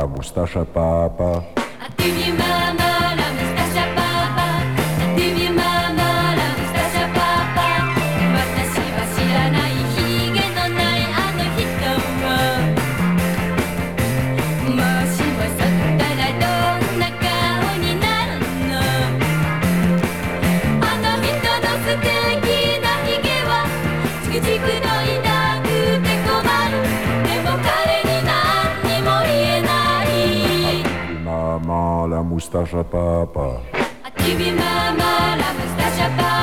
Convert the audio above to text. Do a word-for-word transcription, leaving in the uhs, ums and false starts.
la moustache à papa. Attivi mamma la moustache à papa. Attivi mamma la moustache à papa. 私は知らないひげのないあの人を。もしもそったらどんな顔になるの。あの人の素敵なひげはチクチクと痛くて困る。でも彼に何にも言えない。 Maman, la moustache à papa. Attivi mamma la moustache à papa.